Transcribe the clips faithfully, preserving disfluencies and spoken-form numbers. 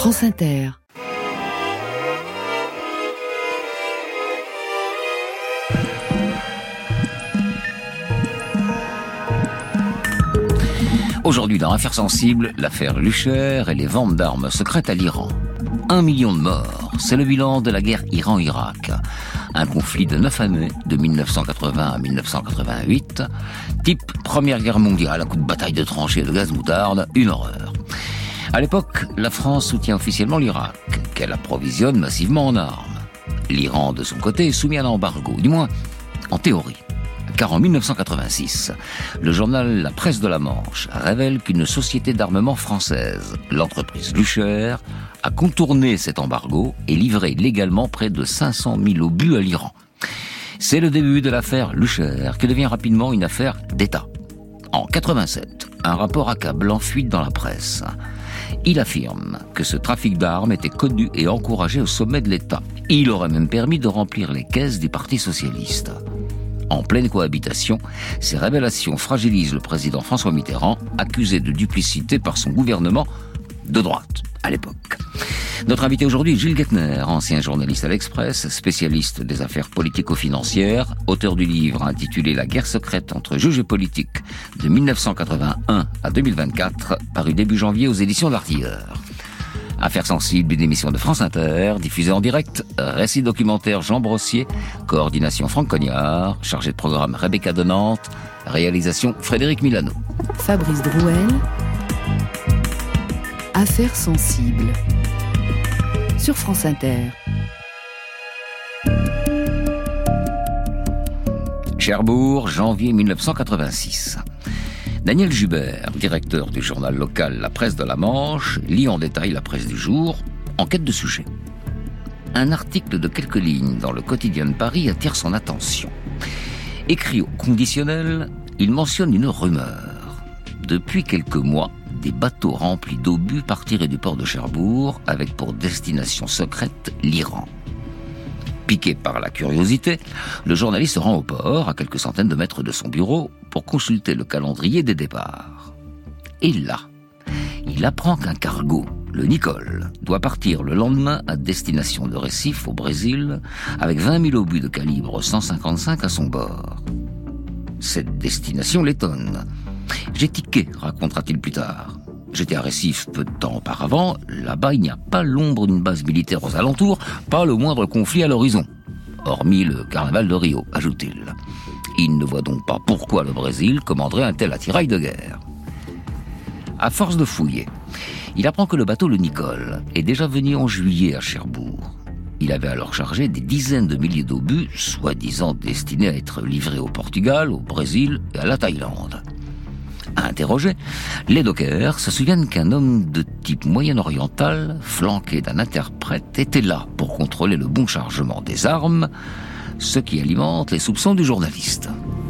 France Inter. Aujourd'hui, dans Affaires sensibles, l'affaire Lucher et les ventes d'armes secrètes à l'Iran. Un million de morts, c'est le bilan de la guerre Iran-Irak. Un conflit de neuf années, de mille neuf cent quatre-vingts à mille neuf cent quatre-vingt-huit. Type Première Guerre mondiale, un coup de bataille de tranchées et de gaz moutarde, une horreur. À l'époque, la France soutient officiellement l'Irak, qu'elle approvisionne massivement en armes. L'Iran, de son côté, est soumis à l'embargo, du moins en théorie. Car en mille neuf cent quatre-vingt-six, le journal La Presse de la Manche révèle qu'une société d'armement française, l'entreprise Lucher, a contourné cet embargo et livré légalement près de cinq cent mille obus à l'Iran. C'est le début de l'affaire Lucher, qui devient rapidement une affaire d'État. En quatre-vingt-sept, un rapport accablant fuite dans la presse. Il affirme que ce trafic d'armes était connu et encouragé au sommet de l'État. Il aurait même permis de remplir les caisses du Parti socialiste. En pleine cohabitation, ces révélations fragilisent le président François Mitterrand, accusé de duplicité par son gouvernement de droite à l'époque. Notre invité aujourd'hui, Gilles Guettner, ancien journaliste à l'Express, spécialiste des affaires politico-financières, auteur du livre intitulé La guerre secrète entre juges et politiques de mille neuf cent quatre-vingt-un à deux mille vingt-quatre, paru début janvier aux éditions de l'Artilleur. Affaires sensibles, une émission de France Inter, diffusée en direct, récit documentaire Jean Brossier, coordination Franck Cognard, chargé de programme Rebecca de Nantes, réalisation Frédéric Milano. Fabrice Drouel, Affaires sensibles, sur France Inter. Cherbourg, janvier mille neuf cent quatre-vingt-six. Daniel Jubert, directeur du journal local La Presse de la Manche, lit en détail la presse du jour, en quête de sujet. Un article de quelques lignes dans le quotidien de Paris attire son attention. Écrit au conditionnel, il mentionne une rumeur. Depuis quelques mois, des bateaux remplis d'obus partiraient du port de Cherbourg avec pour destination secrète l'Iran. Piqué par la curiosité, le journaliste se rend au port, à quelques centaines de mètres de son bureau, pour consulter le calendrier des départs. Et là, il apprend qu'un cargo, le Nicole, doit partir le lendemain à destination de Recife, au Brésil, avec vingt mille obus de calibre cent cinquante-cinq à son bord. Cette destination l'étonne. « J'ai tiqué », racontera-t-il plus tard. J'étais à Recife peu de temps auparavant. Là-bas, il n'y a pas l'ombre d'une base militaire aux alentours, pas le moindre conflit à l'horizon. Hormis le carnaval de Rio, ajoute-t-il. Il ne voit donc pas pourquoi le Brésil commanderait un tel attirail de guerre. À force de fouiller, il apprend que le bateau le Nicole est déjà venu en juillet à Cherbourg. Il avait alors chargé des dizaines de milliers d'obus, soi-disant destinés à être livrés au Portugal, au Brésil et à la Thaïlande. À interroger, les dockers se souviennent qu'un homme de type moyen-oriental, flanqué d'un interprète, était là pour contrôler le bon chargement des armes, ce qui alimente les soupçons du journaliste.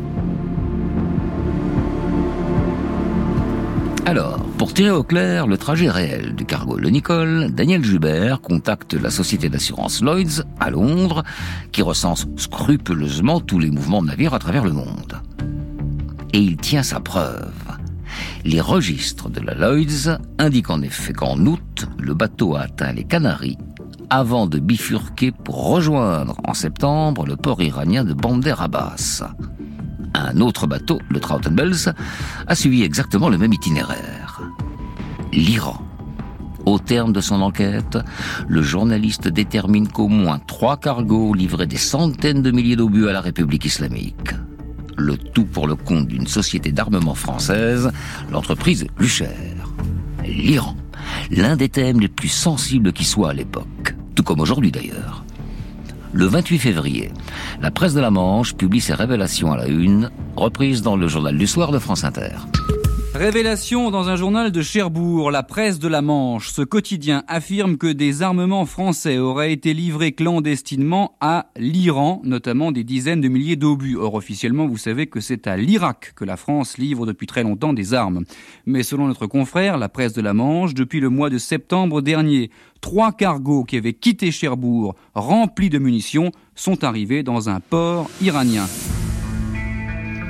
Alors, pour tirer au clair le trajet réel du cargo Le Nicole, Daniel Jubert contacte la société d'assurance Lloyds à Londres, qui recense scrupuleusement tous les mouvements de navires à travers le monde. Et il tient sa preuve. Les registres de la Lloyds indiquent en effet qu'en août, le bateau a atteint les Canaries avant de bifurquer pour rejoindre en septembre le port iranien de Bandar Abbas. Un autre bateau, le Trautenbels, a suivi exactement le même itinéraire. L'Iran. Au terme de son enquête, le journaliste détermine qu'au moins trois cargos livraient des centaines de milliers d'obus à la République islamique. Le tout pour le compte d'une société d'armement française, l'entreprise Lucher. L'Iran, l'un des thèmes les plus sensibles qui soit à l'époque, tout comme aujourd'hui d'ailleurs. Le vingt-huit février, la Presse de la Manche publie ses révélations à la une, reprises dans le journal du soir de France Inter. Révélation dans un journal de Cherbourg, La Presse de la Manche. Ce quotidien affirme que des armements français auraient été livrés clandestinement à l'Iran, notamment des dizaines de milliers d'obus. Or, officiellement, vous savez que c'est à l'Irak que la France livre depuis très longtemps des armes. Mais selon notre confrère, La Presse de la Manche, depuis le mois de septembre dernier, trois cargos qui avaient quitté Cherbourg, remplis de munitions, sont arrivés dans un port iranien.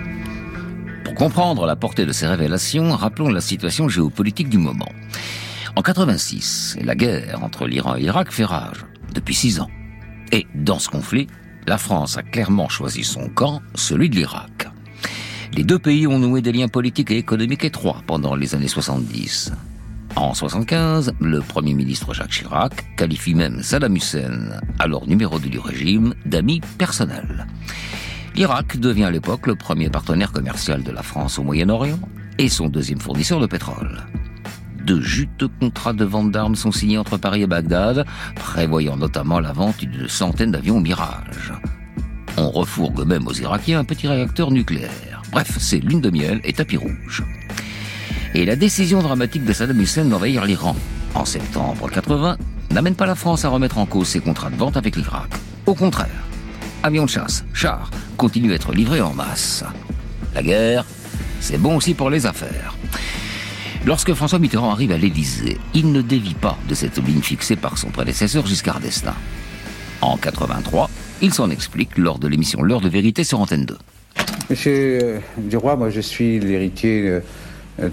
Pour comprendre la portée de ces révélations, rappelons la situation géopolitique du moment. En quatre-vingt-six, la guerre entre l'Iran et l'Irak fait rage, depuis six ans. Et dans ce conflit, la France a clairement choisi son camp, celui de l'Irak. Les deux pays ont noué des liens politiques et économiques étroits pendant les années soixante-dix. En soixante-quinze, le Premier ministre Jacques Chirac qualifie même Saddam Hussein, alors numéro deux du régime, d'ami personnel. L'Irak devient à l'époque le premier partenaire commercial de la France au Moyen-Orient et son deuxième fournisseur de pétrole. De juteux contrats de vente d'armes sont signés entre Paris et Bagdad, prévoyant notamment la vente d'une centaine d'avions Mirage. On refourgue même aux Irakiens un petit réacteur nucléaire. Bref, c'est lune de miel et tapis rouge. Et la décision dramatique de Saddam Hussein d'envahir l'Iran, en septembre quatre-vingts, n'amène pas la France à remettre en cause ses contrats de vente avec l'Irak. Au contraire, avions de chasse, chars, continuent à être livrés en masse. La guerre, c'est bon aussi pour les affaires. Lorsque François Mitterrand arrive à l'Élysée, il ne dévie pas de cette ligne fixée par son prédécesseur Giscard d'Estaing. En quatre-vingt-trois, il s'en explique lors de l'émission L'heure de vérité sur Antenne deux. Monsieur Duroy, moi je suis l'héritier euh,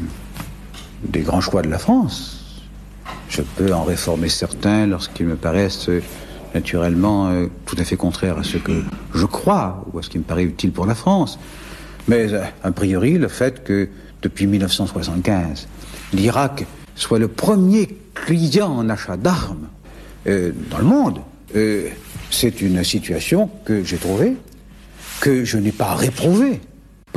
des grands choix de la France. Je peux en réformer certains lorsqu'ils me paraissent euh, naturellement euh, tout à fait contraires à ce que je crois ou à ce qui me paraît utile pour la France. Mais euh, a priori, le fait que depuis mille neuf cent soixante-quinze, l'Irak soit le premier client en achat d'armes euh, dans le monde, euh, c'est une situation que j'ai trouvée, que je n'ai pas réprouvée. Pourquoi ?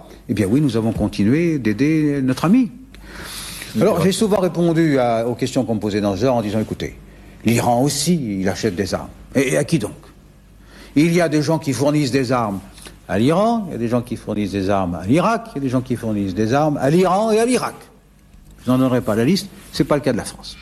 Eh bien oui, nous avons continué d'aider notre ami. Alors j'ai souvent répondu à, aux questions qu'on me posait dans ce genre en disant, écoutez, l'Iran aussi, il achète des armes. Et, et à qui donc ? Il y a des gens qui fournissent des armes à l'Iran, il y a des gens qui fournissent des armes à l'Irak, il y a des gens qui fournissent des armes à l'Iran et à l'Irak. Je n'en donnerai pas la liste, c'est pas le cas de la France.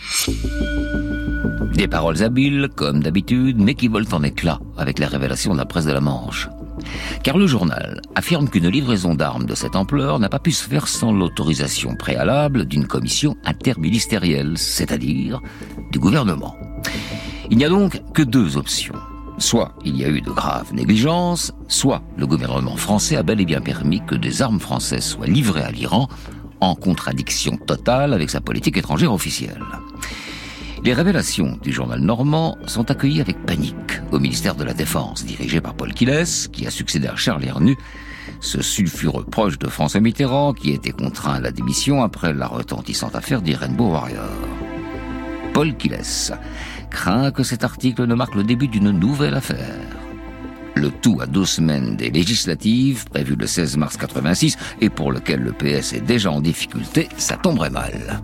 Des paroles habiles, comme d'habitude, mais qui volent en éclats avec la révélation de la presse de la Manche. Car le journal affirme qu'une livraison d'armes de cette ampleur n'a pas pu se faire sans l'autorisation préalable d'une commission interministérielle, c'est-à-dire du gouvernement. Il n'y a donc que deux options. Soit il y a eu de graves négligences, soit le gouvernement français a bel et bien permis que des armes françaises soient livrées à l'Iran, en contradiction totale avec sa politique étrangère officielle. Les révélations du journal normand sont accueillies avec panique au ministère de la Défense, dirigé par Paul Quilès, qui a succédé à Charles Hernu, ce sulfureux proche de François Mitterrand qui a été contraint à la démission après la retentissante affaire des Rainbow Warriors. Paul Quilès craint que cet article ne marque le début d'une nouvelle affaire. Le tout à deux semaines des législatives, prévues le seize mars quatre-vingt-six, et pour lequel le P S est déjà en difficulté, ça tomberait mal.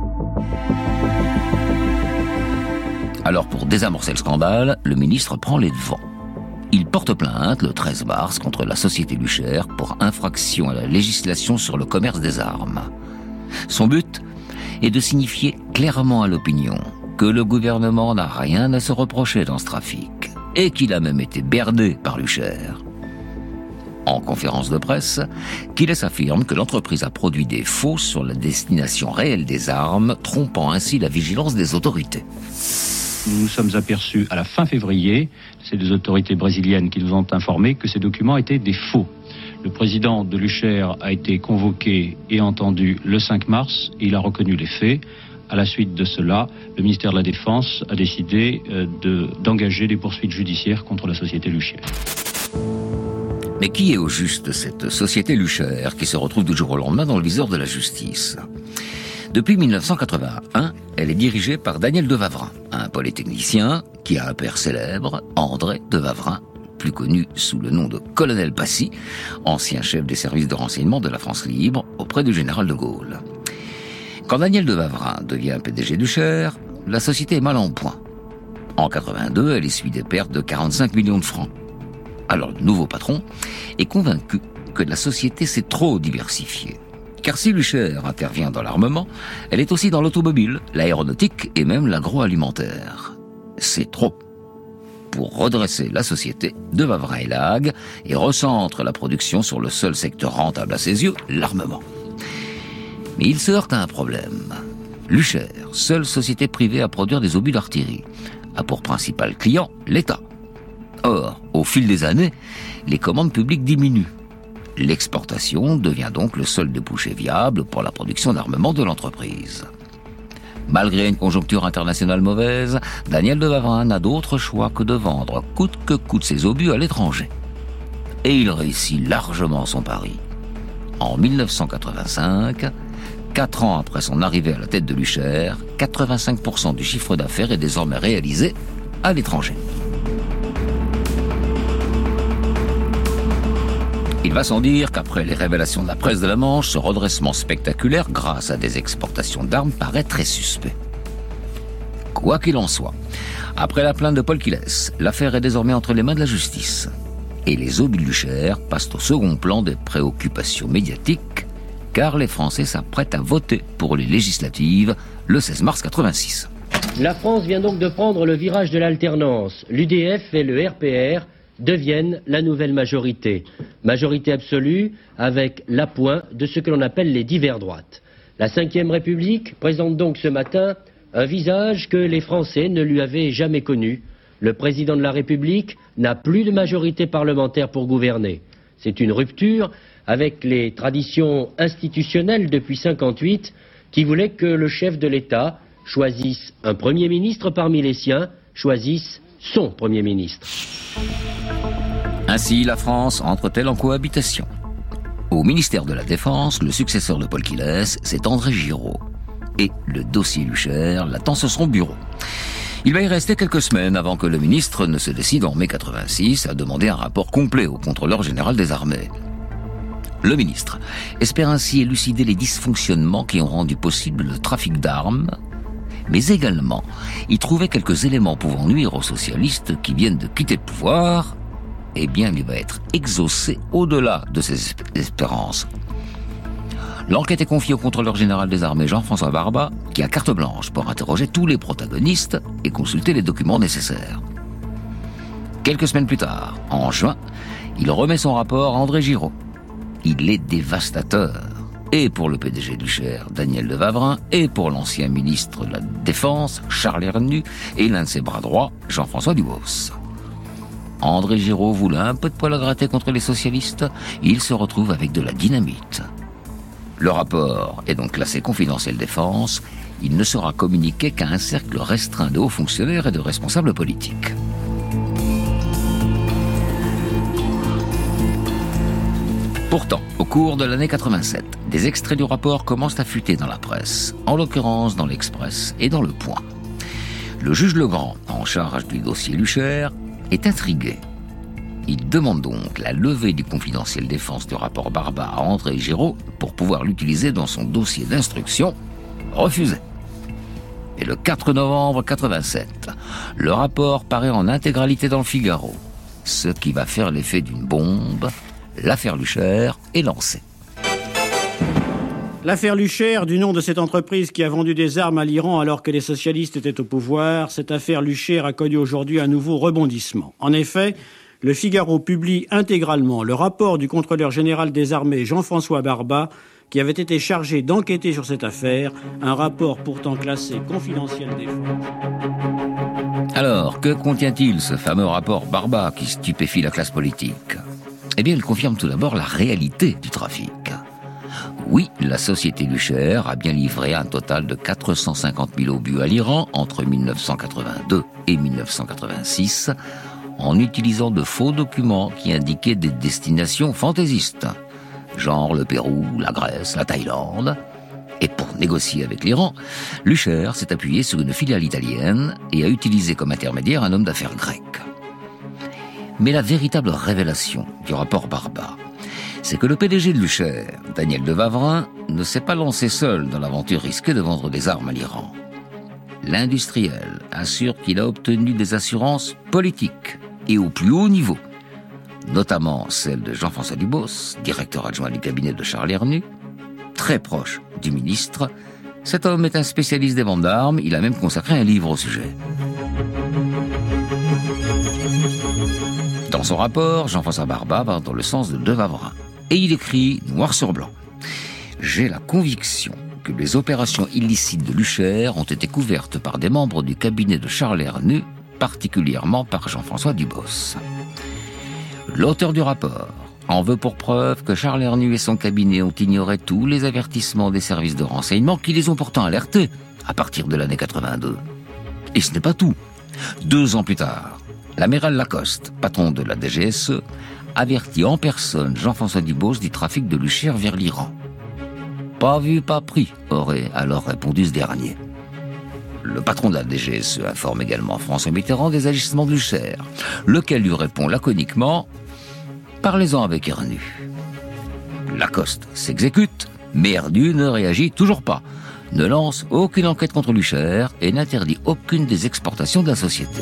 Alors pour désamorcer le scandale, le ministre prend les devants. Il porte plainte le treize mars contre la société Lucher pour infraction à la législation sur le commerce des armes. Son but est de signifier clairement à l'opinion que le gouvernement n'a rien à se reprocher dans ce trafic et qu'il a même été berdé par Lucher. En conférence de presse, Quilès affirme que l'entreprise a produit des faux sur la destination réelle des armes, trompant ainsi la vigilance des autorités. Nous nous sommes aperçus à la fin février, c'est des autorités brésiliennes qui nous ont informé que ces documents étaient des faux. Le président de Lucher a été convoqué et entendu le cinq mars, et il a reconnu les faits. À la suite de cela, le ministère de la Défense a décidé de, d'engager des poursuites judiciaires contre la société Lucher. Mais qui est au juste cette société Lucher qui se retrouve du jour au lendemain dans le viseur de la justice ? Depuis mille neuf cent quatre-vingt-un, elle est dirigée par Daniel de Wavrin, un polytechnicien qui a un père célèbre, André de Wavrin, plus connu sous le nom de colonel Passy, ancien chef des services de renseignement de la France libre auprès du général de Gaulle. Quand Daniel de Wavrin devient P D G du Cher, la société est mal en point. En quatre-vingt-deux, elle essuie des pertes de quarante-cinq millions de francs. Alors le nouveau patron est convaincu que la société s'est trop diversifiée. Car si Lucher intervient dans l'armement, elle est aussi dans l'automobile, l'aéronautique et même l'agroalimentaire. C'est trop. Pour redresser la société, de Wavrin élague et recentre la production sur le seul secteur rentable à ses yeux, l'armement. Mais il se heurte à un problème. Lucher, seule société privée à produire des obus d'artillerie, a pour principal client l'État. Or, au fil des années, les commandes publiques diminuent. L'exportation devient donc le seul débouché viable pour la production d'armement de l'entreprise. Malgré une conjoncture internationale mauvaise, Daniel de Wavrin n'a d'autre choix que de vendre coûte que coûte ses obus à l'étranger. Et il réussit largement son pari. En mille neuf cent quatre-vingt-cinq, quatre ans après son arrivée à la tête de l'Ucher, quatre-vingt-cinq pour cent du chiffre d'affaires est désormais réalisé à l'étranger. Il va sans dire qu'après les révélations de la presse de la Manche, ce redressement spectaculaire, grâce à des exportations d'armes, paraît très suspect. Quoi qu'il en soit, après la plainte de Paul Quilles, l'affaire est désormais entre les mains de la justice. Et les obus de l'Ucher passent au second plan des préoccupations médiatiques, car les Français s'apprêtent à voter pour les législatives le seize mars quatre-vingt-six. La France vient donc de prendre le virage de l'alternance. L'U D F et le R P R deviennent la nouvelle majorité. Majorité absolue avec l'appoint de ce que l'on appelle les divers droites. La cinquième République présente donc ce matin un visage que les Français ne lui avaient jamais connu. Le président de la République n'a plus de majorité parlementaire pour gouverner. C'est une rupture avec les traditions institutionnelles depuis cinquante-huit qui voulaient que le chef de l'État choisisse un Premier ministre parmi les siens, choisisse son Premier ministre. Ainsi, la France entre-t-elle en cohabitation? Au ministère de la Défense, le successeur de Paul Quilles, c'est André Giraud. Et le dossier Lucher l'attend sur son bureau. Il va y rester quelques semaines avant que le ministre ne se décide en mai quatre-vingt-six à demander un rapport complet au contrôleur général des armées. Le ministre espère ainsi élucider les dysfonctionnements qui ont rendu possible le trafic d'armes, mais également y trouver quelques éléments pouvant nuire aux socialistes qui viennent de quitter le pouvoir. Eh bien, il va être exaucé au-delà de ses espérances. L'enquête est confiée au contrôleur général des armées Jean-François Barba, qui a carte blanche pour interroger tous les protagonistes et consulter les documents nécessaires. Quelques semaines plus tard, en juin, il remet son rapport à André Giraud. Il est dévastateur, et pour le P D G du Cher, Daniel de Wavrin, et pour l'ancien ministre de la Défense, Charles Hernu, et l'un de ses bras droits, Jean-François Dubos. André Giraud voulait un peu de poil à gratter contre les socialistes, il se retrouve avec de la dynamite. Le rapport est donc classé confidentiel défense, il ne sera communiqué qu'à un cercle restreint de hauts fonctionnaires et de responsables politiques. Pourtant, au cours de l'année quatre-vingt-sept, des extraits du rapport commencent à fuiter dans la presse, en l'occurrence dans l'Express et dans Le Point. Le juge Legrand, en charge du dossier Lucher, est intrigué. Il demande donc la levée du confidentiel défense du rapport Barba à André Giraud pour pouvoir l'utiliser dans son dossier d'instruction, refusé. Et le quatre novembre quatre-vingt-sept, le rapport paraît en intégralité dans le Figaro, ce qui va faire l'effet d'une bombe. L'affaire Lucher est lancée. L'affaire Lucher, du nom de cette entreprise qui a vendu des armes à l'Iran alors que les socialistes étaient au pouvoir, cette affaire Lucher a connu aujourd'hui un nouveau rebondissement. En effet, le Figaro publie intégralement le rapport du contrôleur général des armées Jean-François Barba, qui avait été chargé d'enquêter sur cette affaire, un rapport pourtant classé confidentiel défense. Alors, que contient-il ce fameux rapport Barba qui stupéfie la classe politique ? Eh bien, il confirme tout d'abord la réalité du trafic. Oui, la société Lucher a bien livré un total de quatre cent cinquante mille obus à l'Iran entre mille neuf cent quatre-vingt-deux et mille neuf cent quatre-vingt-six, en utilisant de faux documents qui indiquaient des destinations fantaisistes, genre le Pérou, la Grèce, la Thaïlande. Et pour négocier avec l'Iran, Lucher s'est appuyé sur une filiale italienne et a utilisé comme intermédiaire un homme d'affaires grec. Mais la véritable révélation du rapport Barba, c'est que le P D G de Lucher, Daniel de Wavrin, ne s'est pas lancé seul dans l'aventure risquée de vendre des armes à l'Iran. L'industriel assure qu'il a obtenu des assurances politiques et au plus haut niveau, notamment celle de Jean-François Dubos, directeur adjoint du cabinet de Charles Hernu, très proche du ministre. Cet homme est un spécialiste des ventes d'armes, il a même consacré un livre au sujet. Dans son rapport, Jean-François Barba va dans le sens de De Wavrin. Et il écrit noir sur blanc. J'ai la conviction que les opérations illicites de Lucher ont été couvertes par des membres du cabinet de Charles Hernu, particulièrement par Jean-François Dubos. L'auteur du rapport en veut pour preuve que Charles Hernu et son cabinet ont ignoré tous les avertissements des services de renseignement qui les ont pourtant alertés à partir de l'année quatre-vingt-deux. Et ce n'est pas tout. Deux ans plus tard, l'amiral Lacoste, patron de la D G S E, avertit en personne Jean-François Dubos du trafic de l'Ucher vers l'Iran. Pas vu, pas pris, aurait alors répondu ce dernier. Le patron de la D G S E informe également François Mitterrand des agissements de l'Ucher, lequel lui répond laconiquement « Parlez-en avec Ernu ». Lacoste s'exécute, mais Ernu ne réagit toujours pas, ne lance aucune enquête contre l'Ucher et n'interdit aucune des exportations de la société.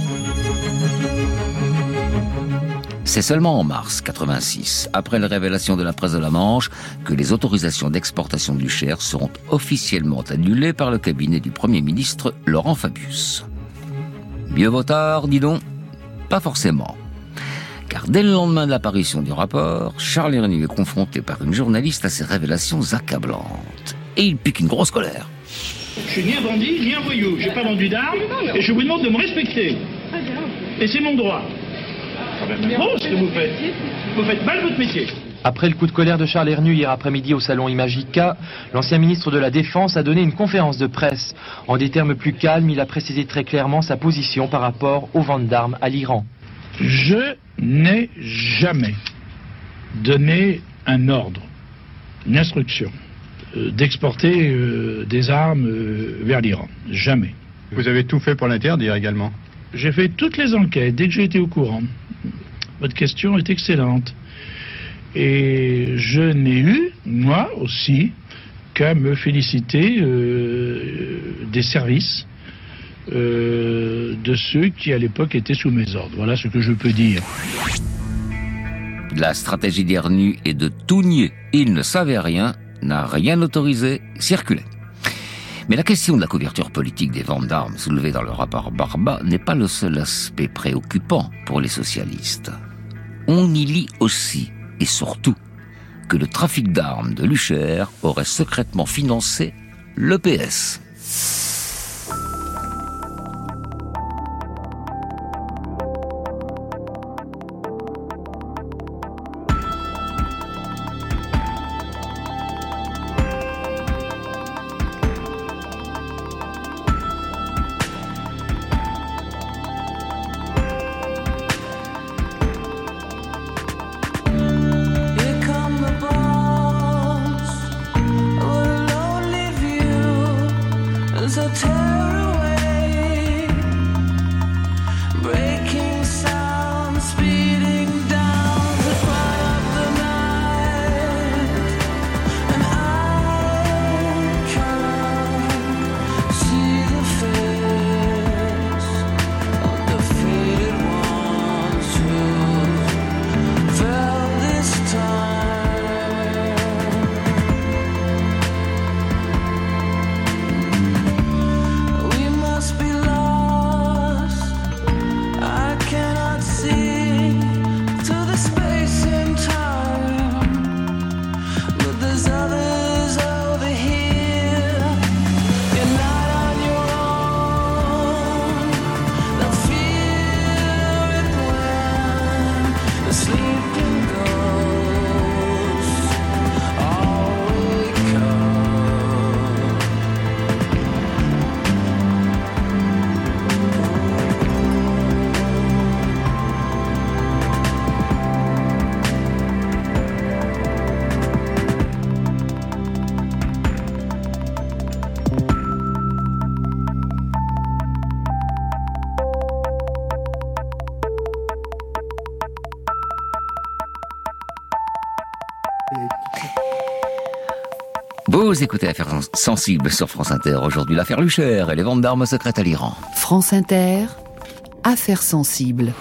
C'est seulement en mars quatre-vingt-six, après la révélation de la presse de la Manche, que les autorisations d'exportation de l'Ucher seront officiellement annulées par le cabinet du Premier ministre Laurent Fabius. Mieux vaut tard, dis donc ? Pas forcément. Car dès le lendemain de l'apparition du rapport, Charles Ernu est confronté par une journaliste à ces révélations accablantes. Et il pique une grosse colère. Je suis ni un bandit, ni un voyou. J'ai pas vendu d'armes et je vous demande de me respecter. Et c'est mon droit. Bon, ce que vous faites. Vous faites mal votre métier. Après le coup de colère de Charles Ernu hier après-midi au salon Imagica, l'ancien ministre de la Défense a donné une conférence de presse. En des termes plus calmes, il a précisé très clairement sa position par rapport aux ventes d'armes à l'Iran. Je n'ai jamais donné un ordre, une instruction euh, d'exporter euh, des armes euh, vers l'Iran. Jamais. Vous avez tout fait pour l'interdire également? J'ai fait toutes les enquêtes dès que j'ai été au courant. Votre question est excellente. Et je n'ai eu, moi aussi, qu'à me féliciter euh, des services euh, de ceux qui, à l'époque, étaient sous mes ordres. Voilà ce que je peux dire. La stratégie d'Ernu est de tout nier. Il ne savait rien, n'a rien autorisé, circulait. Mais la question de la couverture politique des ventes d'armes soulevée dans le rapport Barba n'est pas le seul aspect préoccupant pour les socialistes. On y lit aussi, et surtout, que le trafic d'armes de l'Ucher aurait secrètement financé l'E P S. Vous écoutez Affaires sensibles sur France Inter. Aujourd'hui, l'affaire Lucher et les ventes d'armes secrètes à l'Iran. France Inter, Affaires sensibles.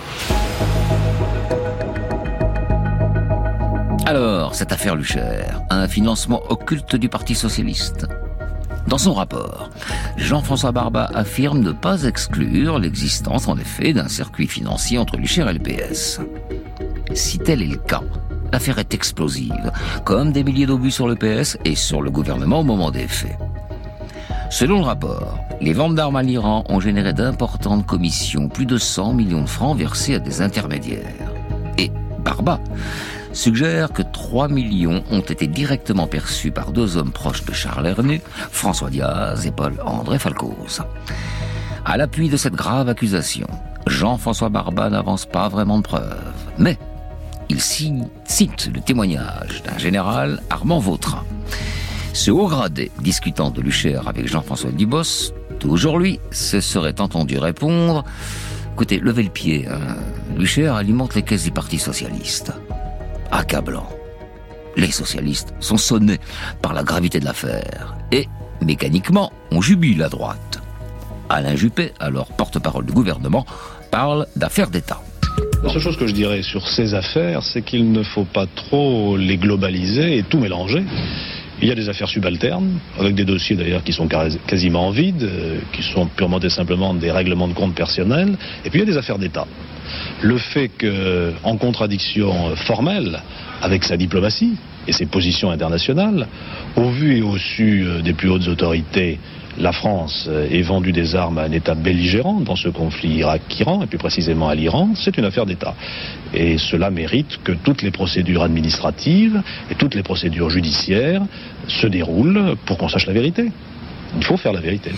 Alors, cette affaire Lucher a un financement occulte du Parti socialiste. Dans son rapport, Jean-François Barba affirme ne pas exclure l'existence, en effet, d'un circuit financier entre l'Ucher et le P S. Si tel est le cas, l'affaire est explosive, comme des milliers d'obus sur le P S et sur le gouvernement au moment des faits. Selon le rapport, les ventes d'armes à l'Iran ont généré d'importantes commissions, plus de cent millions de francs versés à des intermédiaires. Et Barba suggère que trois millions ont été directement perçus par deux hommes proches de Charles Hernu, François Diaz et Paul-André Falcoz. À l'appui de cette grave accusation, Jean-François Barbat n'avance pas vraiment de preuves, mais il cite le témoignage d'un général, Armand Vautrin. Ce haut gradé, discutant de Luchaire avec Jean-François Dubos, toujours lui, se serait entendu répondre « Écoutez, levez le pied, hein. Luchaire alimente les caisses du Parti socialiste. » Accablant. Les socialistes sont sonnés par la gravité de l'affaire et, mécaniquement, on jubile à droite. Alain Juppé, alors porte-parole du gouvernement, parle d'affaires d'État. La seule chose que je dirais sur ces affaires, c'est qu'il ne faut pas trop les globaliser et tout mélanger. Il y a des affaires subalternes, avec des dossiers d'ailleurs qui sont quasiment vides, euh, qui sont purement et simplement des règlements de compte personnels, et puis il y a des affaires d'État. Le fait qu'en contradiction formelle avec sa diplomatie et ses positions internationales, au vu et au su des plus hautes autorités, la France ait vendu des armes à un État belligérant dans ce conflit Irak-Iran, et plus précisément à l'Iran, c'est une affaire d'État. Et cela mérite que toutes les procédures administratives et toutes les procédures judiciaires se déroulent pour qu'on sache la vérité. Il faut faire la vérité.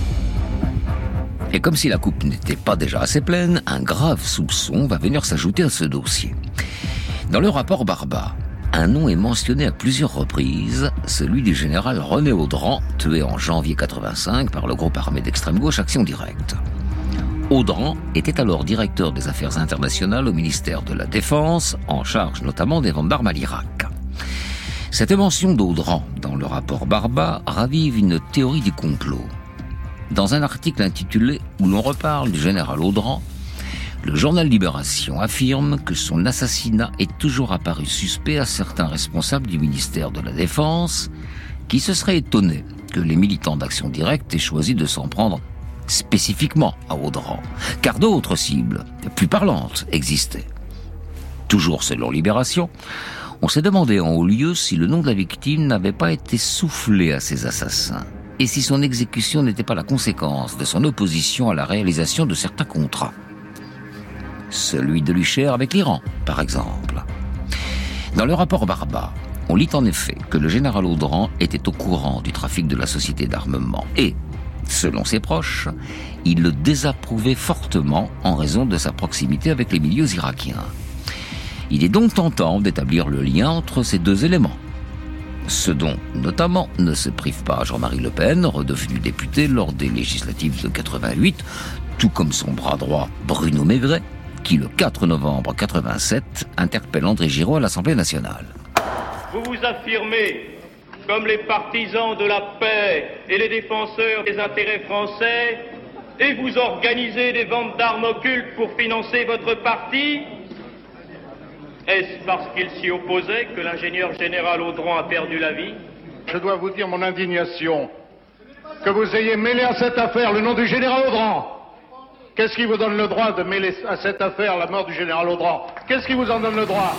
Et comme si la coupe n'était pas déjà assez pleine, un grave soupçon va venir s'ajouter à ce dossier. Dans le rapport Barbat, un nom est mentionné à plusieurs reprises, celui du général René Audran, tué en janvier quatre-vingt-cinq par le groupe armé d'extrême gauche Action Directe. Audran était alors directeur des affaires internationales au ministère de la Défense, en charge notamment des ventes d'armes à l'Irak. Cette mention d'Audran dans le rapport Barbat ravive une théorie du complot. Dans un article intitulé « Où l'on reparle du général Audran », le journal Libération affirme que son assassinat est toujours apparu suspect à certains responsables du ministère de la Défense qui se seraient étonnés que les militants d'Action Directe aient choisi de s'en prendre spécifiquement à Audran, car d'autres cibles, plus parlantes, existaient. Toujours selon Libération, on s'est demandé en haut lieu si le nom de la victime n'avait pas été soufflé à ces assassins et si son exécution n'était pas la conséquence de son opposition à la réalisation de certains contrats. Celui de Luchaire avec l'Iran, par exemple. Dans le rapport Barbat, on lit en effet que le général Audran était au courant du trafic de la société d'armement et, selon ses proches, il le désapprouvait fortement en raison de sa proximité avec les milieux irakiens. Il est donc tentant d'établir le lien entre ces deux éléments. Ce dont, notamment, ne se prive pas Jean-Marie Le Pen, redevenu député lors des législatives de quatre-vingt-huit, tout comme son bras droit Bruno Maigret, qui, le quatre novembre quatre-vingt-sept, interpelle André Giraud à l'Assemblée nationale. Vous vous affirmez comme les partisans de la paix et les défenseurs des intérêts français, et vous organisez des ventes d'armes occultes pour financer votre parti. Est-ce parce qu'il s'y opposait que l'ingénieur général Audran a perdu la vie? Je dois vous dire mon indignation que vous ayez mêlé à cette affaire le nom du général Audran. Qu'est-ce qui vous donne le droit de mêler à cette affaire la mort du général Audran? Qu'est-ce qui vous en donne le droit?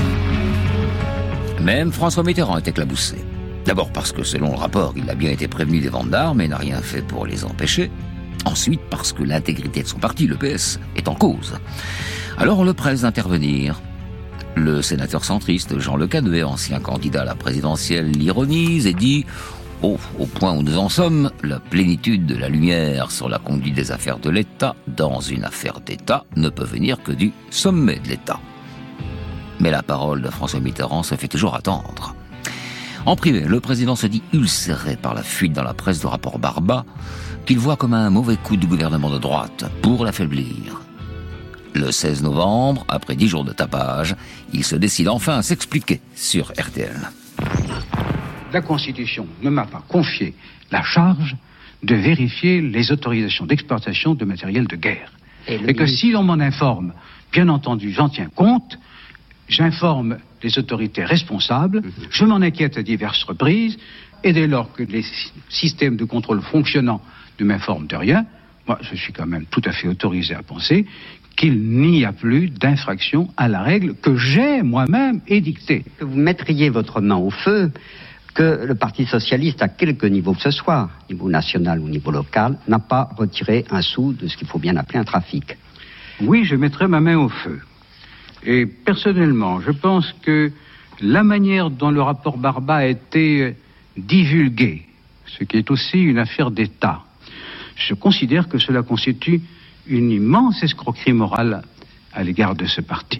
Même François Mitterrand est éclaboussé. D'abord parce que, selon le rapport, il a bien été prévenu des ventes d'armes et n'a rien fait pour les empêcher. Ensuite parce que l'intégrité de son parti, le P S, est en cause. Alors on le presse d'intervenir. Le sénateur centriste Jean Le Canuet, ancien candidat à la présidentielle, l'ironise et dit « Oh, au point où nous en sommes, la plénitude de la lumière sur la conduite des affaires de l'État dans une affaire d'État ne peut venir que du sommet de l'État. » Mais la parole de François Mitterrand se fait toujours attendre. En privé, le président se dit ulcéré par la fuite dans la presse du rapport Barbat, qu'il voit comme un mauvais coup du gouvernement de droite pour l'affaiblir. Le seize novembre, après dix jours de tapage, il se décide enfin à s'expliquer sur R T L. La Constitution ne m'a pas confié la charge de vérifier les autorisations d'exportation de matériel de guerre. Et, Et que si l'on m'en informe, bien entendu, j'en tiens compte, j'informe les autorités responsables, mmh. je m'en inquiète à diverses reprises, et dès lors que les systèmes de contrôle fonctionnant ne m'informent de rien, moi je suis quand même tout à fait autorisé à penser qu'il n'y a plus d'infraction à la règle que j'ai moi-même édictée. Que vous mettriez votre main au feu, que le Parti socialiste, à quelque niveau que ce soit, niveau national ou niveau local, n'a pas retiré un sou de ce qu'il faut bien appeler un trafic. Oui, je mettrai ma main au feu. Et personnellement, je pense que la manière dont le rapport Barba a été divulgué, ce qui est aussi une affaire d'État, je considère que cela constitue une immense escroquerie morale à l'égard de ce parti.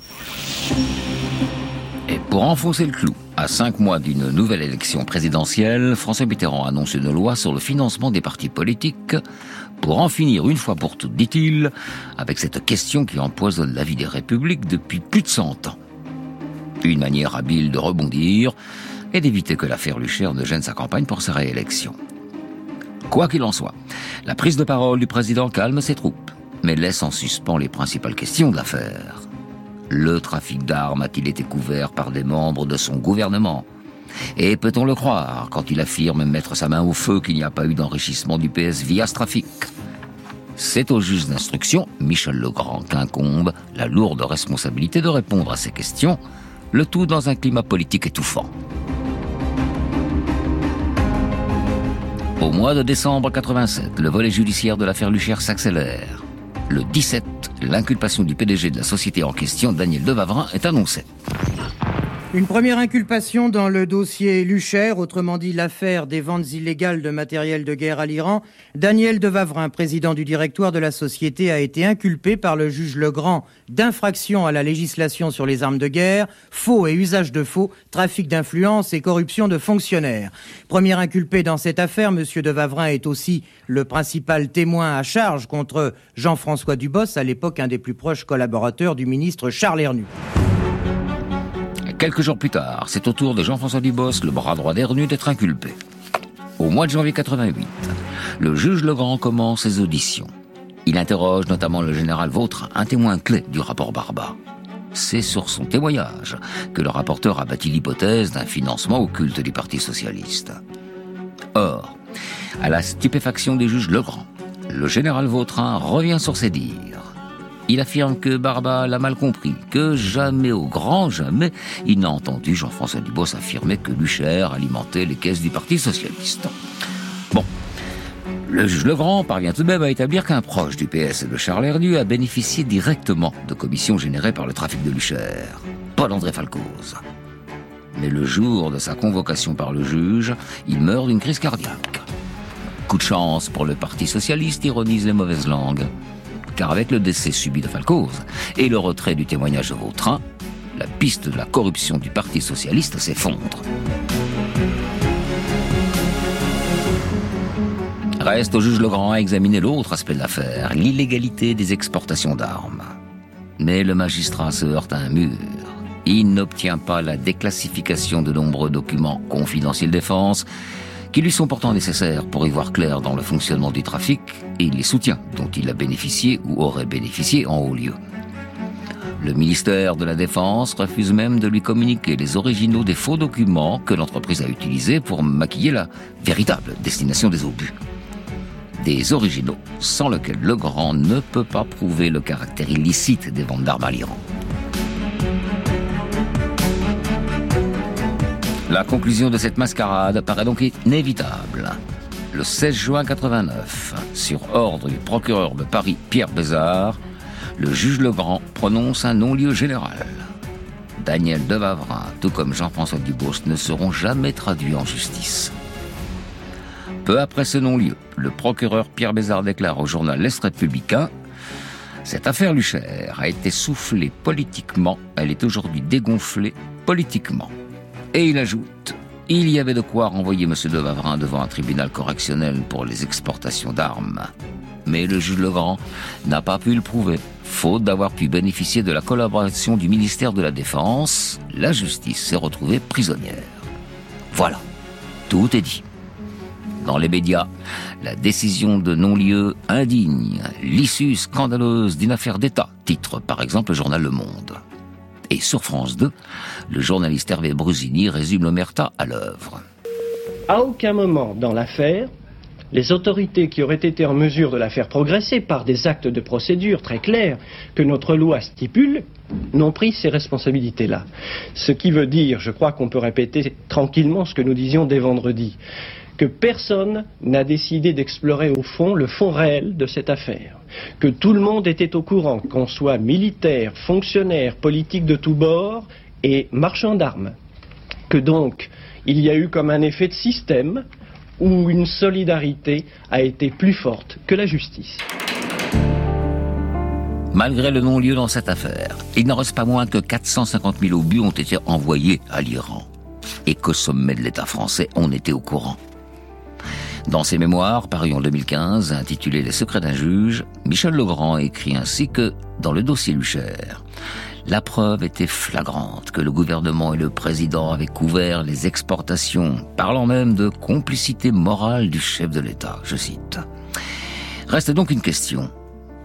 Et pour enfoncer le clou, à cinq mois d'une nouvelle élection présidentielle, François Mitterrand annonce une loi sur le financement des partis politiques pour en finir une fois pour toutes, dit-il, avec cette question qui empoisonne la vie des républiques depuis plus de cent ans. Une manière habile de rebondir et d'éviter que l'affaire Luchaire ne gêne sa campagne pour sa réélection. Quoi qu'il en soit, la prise de parole du président calme ses troupes, mais laisse en suspens les principales questions de l'affaire. Le trafic d'armes a-t-il été couvert par des membres de son gouvernement ? Et peut-on le croire quand il affirme mettre sa main au feu qu'il n'y a pas eu d'enrichissement du P S via ce trafic ? C'est au juge d'instruction, Michel Legrand, qu'incombe la lourde responsabilité de répondre à ces questions, le tout dans un climat politique étouffant. Au mois de décembre quatre-vingt-sept, le volet judiciaire de l'affaire Luchaire s'accélère. Le dix-sept, l'inculpation du P D G de la société en question, Daniel Devavrin, est annoncée. Une première inculpation dans le dossier Luchaire, autrement dit l'affaire des ventes illégales de matériel de guerre à l'Iran. Daniel Devavrin, président du directoire de la société, a été inculpé par le juge Legrand d'infraction à la législation sur les armes de guerre, faux et usage de faux, trafic d'influence et corruption de fonctionnaires. Premier inculpé dans cette affaire, M. Devavrin est aussi le principal témoin à charge contre Jean-François Dubos, à l'époque un des plus proches collaborateurs du ministre Charles Hernu. Quelques jours plus tard, c'est au tour de Jean-François Dubos, le bras droit d'Hernu, d'être inculpé. Au mois de janvier quatre-vingt-huit, le juge Legrand commence ses auditions. Il interroge notamment le général Vautrin, un témoin clé du rapport Barba. C'est sur son témoignage que le rapporteur a bâti l'hypothèse d'un financement occulte du Parti socialiste. Or, à la stupéfaction des juges Legrand, le général Vautrin revient sur ses dires. Il affirme que Barba l'a mal compris, que jamais, au grand jamais, il n'a entendu Jean-François Dubos affirmer que Luchaire alimentait les caisses du Parti socialiste. Bon, le juge Legrand parvient tout de même à établir qu'un proche du P S et de Charles Hernu a bénéficié directement de commissions générées par le trafic de Luchaire, Paul-André Falcoz. Mais le jour de sa convocation par le juge, il meurt d'une crise cardiaque. Coup de chance pour le Parti socialiste, ironisent les mauvaises langues. Car avec le décès subi de Falcoz et le retrait du témoignage de Vautrin, la piste de la corruption du Parti socialiste s'effondre. Reste au juge Legrand à examiner l'autre aspect de l'affaire, l'illégalité des exportations d'armes. Mais le magistrat se heurte à un mur. Il n'obtient pas la déclassification de nombreux documents confidentiels défense qui lui sont pourtant nécessaires pour y voir clair dans le fonctionnement du trafic et les soutiens dont il a bénéficié ou aurait bénéficié en haut lieu. Le ministère de la Défense refuse même de lui communiquer les originaux des faux documents que l'entreprise a utilisés pour maquiller la véritable destination des obus. Des originaux sans lesquels Legrand ne peut pas prouver le caractère illicite des ventes d'armes à l'Iran. La conclusion de cette mascarade paraît donc inévitable. Le seize juin quatre-vingt-neuf, sur ordre du procureur de Paris Pierre Bézard, le juge Legrand prononce un non-lieu général. Daniel Devavrin, tout comme Jean-François Dubos, ne seront jamais traduits en justice. Peu après ce non-lieu, le procureur Pierre Bézard déclare au journal L'Est républicain « Cette affaire Luchaire a été soufflée politiquement, elle est aujourd'hui dégonflée politiquement. » Et il ajoute, il y avait de quoi renvoyer M. Devavrin devant un tribunal correctionnel pour les exportations d'armes. Mais le juge Legrand n'a pas pu le prouver, faute d'avoir pu bénéficier de la collaboration du ministère de la Défense. La justice s'est retrouvée prisonnière. Voilà, tout est dit. Dans les médias, la décision de non-lieu indigne, l'issue scandaleuse d'une affaire d'État, titre par exemple le journal Le Monde. Et sur France deux, le journaliste Hervé Brusini résume l'omerta à l'œuvre. À aucun moment dans l'affaire, les autorités qui auraient été en mesure de la faire progresser par des actes de procédure très clairs que notre loi stipule, n'ont pris ces responsabilités-là. Ce qui veut dire, je crois qu'on peut répéter tranquillement ce que nous disions dès vendredi, que personne n'a décidé d'explorer au fond le fond réel de cette affaire. que tout le monde était au courant, qu'on soit militaire, fonctionnaire, politique de tous bords et marchand d'armes. Que donc, il y a eu comme un effet de système où une solidarité a été plus forte que la justice. Malgré le non-lieu dans cette affaire, il n'en reste pas moins que quatre cent cinquante mille obus ont été envoyés à l'Iran et qu'au sommet de l'État français, on était au courant. Dans ses mémoires, parus en deux mille quinze, intitulés « Les secrets d'un juge », Michel Legrand écrit ainsi que, dans le dossier Lucher, la preuve était flagrante que le gouvernement et le président avaient couvert les exportations, parlant même de complicité morale du chef de l'État, je cite. Reste donc une question. Pourquoi ?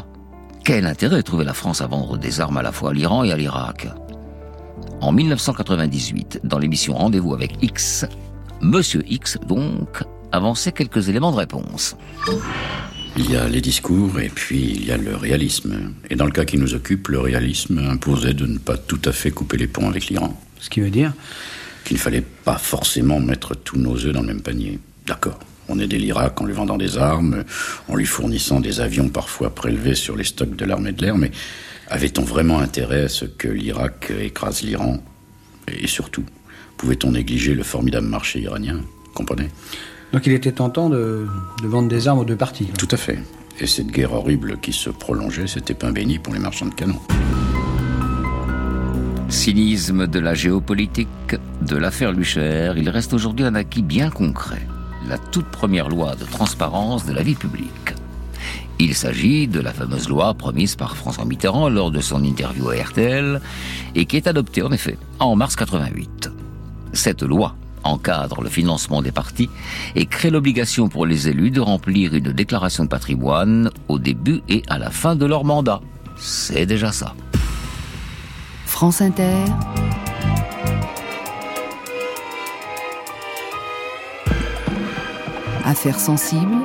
Quel intérêt trouvait la France à vendre des armes à la fois à l'Iran et à l'Irak ? En mille neuf cent quatre-vingt-dix-huit, dans l'émission Rendez-vous avec X, Monsieur X, donc, avançait quelques éléments de réponse. Il y a les discours et puis il y a le réalisme. Et dans le cas qui nous occupe, le réalisme imposait de ne pas tout à fait couper les ponts avec l'Iran. Ce qui veut dire qu'il ne fallait pas forcément mettre tous nos œufs dans le même panier. D'accord. On aidait l'Irak en lui vendant des armes, en lui fournissant des avions parfois prélevés sur les stocks de l'armée de l'air, mais avait-on vraiment intérêt à ce que l'Irak écrase l'Iran ? Et surtout, pouvait-on négliger le formidable marché iranien ? Comprenez ? Donc il était tentant de, de vendre des armes aux deux parties. Là. Tout à fait. Et cette guerre horrible qui se prolongeait, c'était pain béni pour les marchands de canons. Cynisme de la géopolitique, de l'affaire Lucher, il reste aujourd'hui un acquis bien concret. La toute première loi de transparence de la vie publique. Il s'agit de la fameuse loi promise par François Mitterrand lors de son interview à R T L et qui est adoptée en effet en mars quatre-vingt-huit. Cette loi encadre le financement des partis et crée l'obligation pour les élus de remplir une déclaration de patrimoine au début et à la fin de leur mandat. C'est déjà ça. France Inter. Affaires sensibles.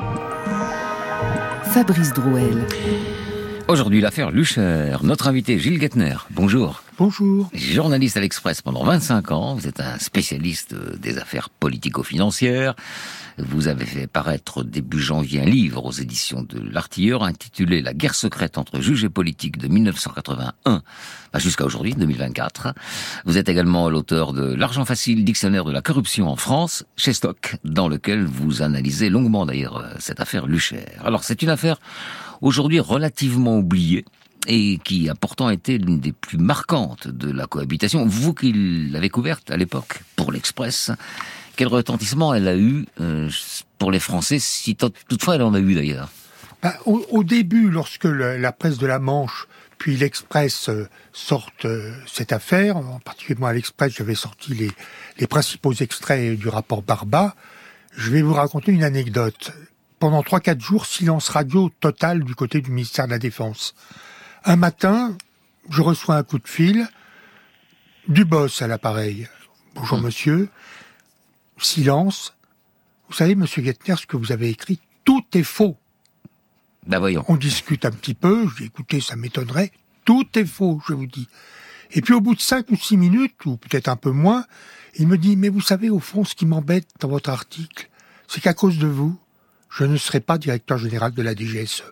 Fabrice Drouel. Aujourd'hui, l'affaire Lucher. Notre invité, Gilles Guettner. Bonjour. Bonjour. Journaliste à l'Express pendant vingt-cinq ans. Vous êtes un spécialiste des affaires politico-financières. Vous avez fait paraître début janvier un livre aux éditions de l'Artilleur intitulé « La guerre secrète entre juges et politiques de mille neuf cent quatre-vingt-un jusqu'à aujourd'hui, deux mille vingt-quatre ». Vous êtes également l'auteur de « L'argent facile, dictionnaire de la corruption en France » chez Stock, dans lequel vous analysez longuement d'ailleurs cette affaire Lucher. Alors c'est une affaire aujourd'hui relativement oubliée et qui a pourtant été l'une des plus marquantes de la cohabitation. Vous qui l'avez couverte à l'époque pour l'Express, quel retentissement elle a eu euh, pour les Français, si toutefois elle en a eu d'ailleurs? Bah, au, au début, lorsque le, la presse de la Manche puis l'Express euh, sortent euh, cette affaire, en particulier à l'Express, j'avais sorti les, les principaux extraits du rapport Barba, je vais vous raconter une anecdote. Pendant trois quatre jours, silence radio total du côté du ministère de la Défense. Un matin, je reçois un coup de fil du boss à l'appareil. Bonjour mmh. monsieur. Silence. Vous savez, monsieur Guettner, ce que vous avez écrit, tout est faux. Ben voyons. On discute un petit peu, je dis, écoutez, ça m'étonnerait, tout est faux, je vous dis. Et puis au bout de cinq ou six minutes, ou peut-être un peu moins, il me dit, mais vous savez, au fond, ce qui m'embête dans votre article, c'est qu'à cause de vous, je ne serai pas directeur général de la D G S E.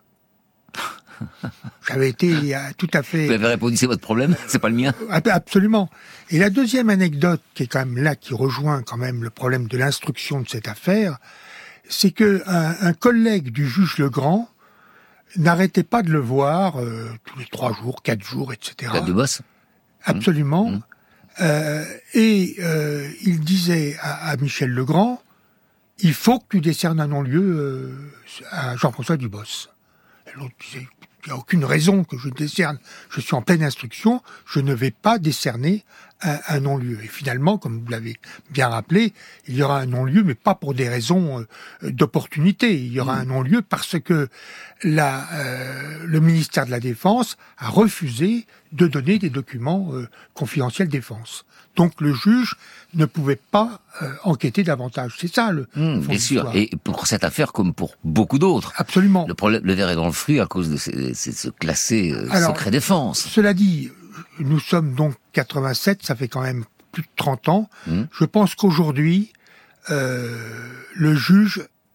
J'avais été euh, tout à fait... Vous avez répondu, c'est votre problème, c'est pas le mien. Absolument. Et la deuxième anecdote, qui est quand même là, qui rejoint quand même le problème de l'instruction de cette affaire, c'est que un, un collègue du juge Legrand n'arrêtait pas de le voir euh, tous les trois jours, quatre jours, et cetera. Du boss. Absolument. Mmh. Euh, et euh, il disait à, à Michel Legrand, il faut que tu décernes un non-lieu euh, à Jean-François Dubos. Et l'autre disait, il n'y a aucune raison que je décerne. Je suis en pleine instruction, je ne vais pas décerner un, un non-lieu. Et finalement, comme vous l'avez bien rappelé, il y aura un non-lieu, mais pas pour des raisons euh, d'opportunité. Il y aura mmh. un non-lieu parce que la, euh, le ministère de la Défense a refusé de donner des documents euh, confidentiels défense. Donc le juge ne pouvait pas euh, enquêter davantage. C'est ça le mmh, fond bien sûr. d'histoire. Et pour cette affaire, comme pour beaucoup d'autres, absolument. Le problème, le verre est dans le fruit à cause de ce, ce classé euh, Alors, secret défense. Cela dit, nous sommes donc quatre-vingt-sept, ça fait quand même plus de trente ans. Mmh. Je pense qu'aujourd'hui, euh, le juge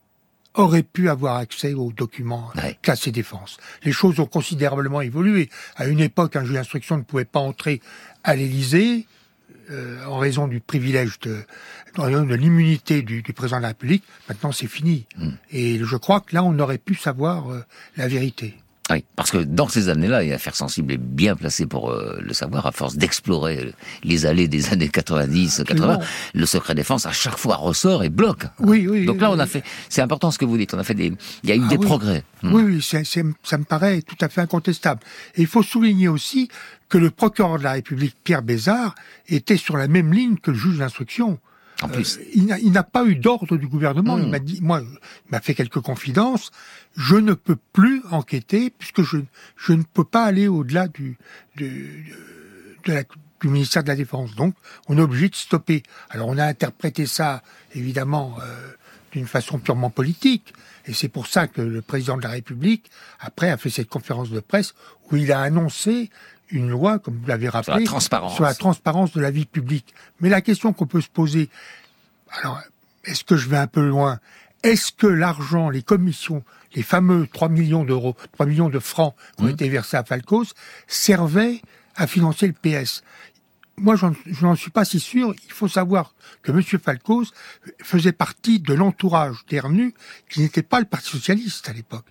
aurait pu avoir accès aux documents ouais. classés défense. Les choses ont considérablement évolué. À une époque, un juge d'instruction ne pouvait pas entrer à l'Élysée euh, en raison du privilège de, de l'immunité du, du président de la République. Maintenant, c'est fini. Mm. Et je crois que là, on aurait pu savoir euh, la vérité. Oui, parce que dans ces années-là, et Affaires sensibles est bien placé pour euh, le savoir, à force d'explorer les allées des années quatre-vingt-dix, quatre-vingts, le secret défense à chaque fois ressort et bloque. Oui, oui. Donc là, oui, on a oui. fait, c'est important ce que vous dites, on a fait des, il y a eu ah, des oui. progrès. Oui, oui, c'est, c'est, ça me paraît tout à fait incontestable. Et il faut souligner aussi que le procureur de la République, Pierre Bézard, était sur la même ligne que le juge d'instruction. En plus. Euh, il, n'a, il n'a pas eu d'ordre du gouvernement. Mmh. Il m'a dit, moi, il m'a fait quelques confidences. Je ne peux plus enquêter puisque je, je ne peux pas aller au-delà du, de, de la, du ministère de la Défense. Donc, on est obligé de stopper. Alors, on a interprété ça, évidemment, euh, d'une façon purement politique. Et c'est pour ça que le président de la République, après, a fait cette conférence de presse où il a annoncé une loi, comme vous l'avez rappelé, sur la transparence, sur la transparence de la vie publique. Mais la question qu'on peut se poser, alors, est-ce que je vais un peu loin? Est-ce que l'argent, les commissions, les fameux trois millions d'euros, trois millions de francs qui ont mmh. été versés à Falcoz, servaient à financer le P S? Moi, j'en, je n'en suis pas si sûr. Il faut savoir que M. Falcoz faisait partie de l'entourage d'Ernu, qui n'était pas le Parti socialiste à l'époque.